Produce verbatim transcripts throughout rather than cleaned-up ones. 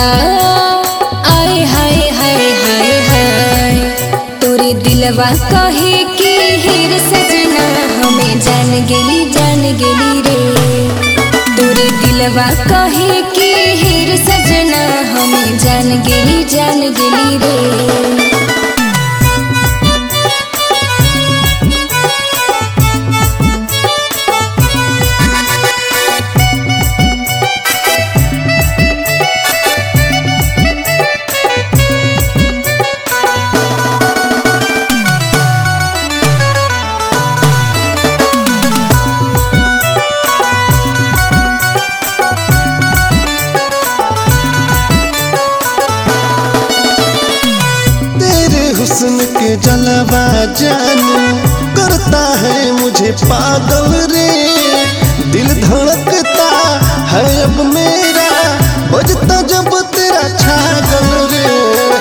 आए हाय हाय हाय हाय तोरे दिलवा कहे कि हेर सजना हमें जान गेली जान गेली रे। तोरे दिलवा कहे कि हेर सजना हमें जान गेली जान गेली रे। हुस्न के जलवा जानू करता है मुझे पागल रे। दिल धड़कता है अब मेरा बजता जब तेरा छागल रे।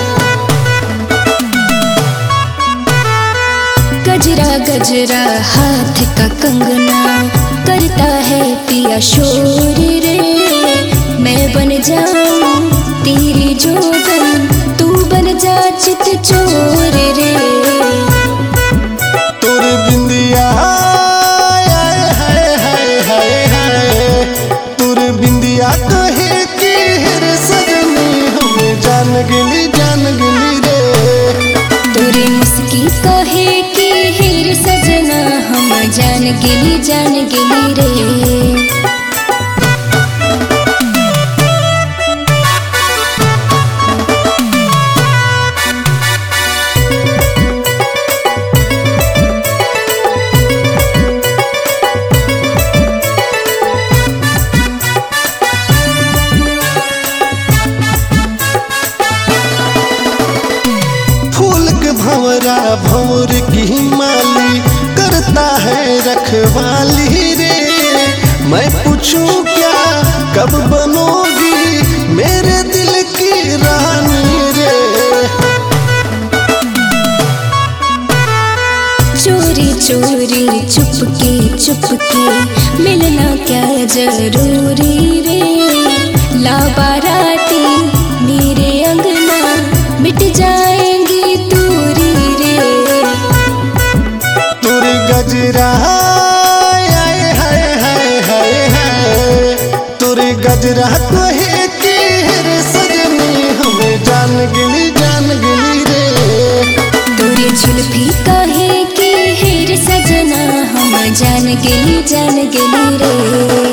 गजरा गजरा हाथ का कंगना करता है पिया शोर रे। मैं बन जाऊं तेरी जोगन तू बन जा चित चोर रे। तोर बिंदिया हाय हाय हाय हाय हाय तोर बिंदिया कहे कि हेर सजनी हमें जान गेली जान गेली रे। तोरे मुस्की कहे कि हेर सजना हम जान गेली जान गेली रे। भंवरा भंवर की माली करता है रखवाली रे। मैं पूछूं क्या कब बनोगी मेरे दिल की रानी रे। चोरी चोरी चुपके चुपके मिलना क्या जरूरी रे। ला बाराती मेरे अंगना मिट जाएंगी दूरी रे। तोर गजरा हाय हाय हाय हाय हाय तोर गजरा कहे कि हेर सजनी हमें जान गेली जान गेली रे। तोरे जुल्फी कहे कि हेर सजना हम जान गेली जान गेली रे।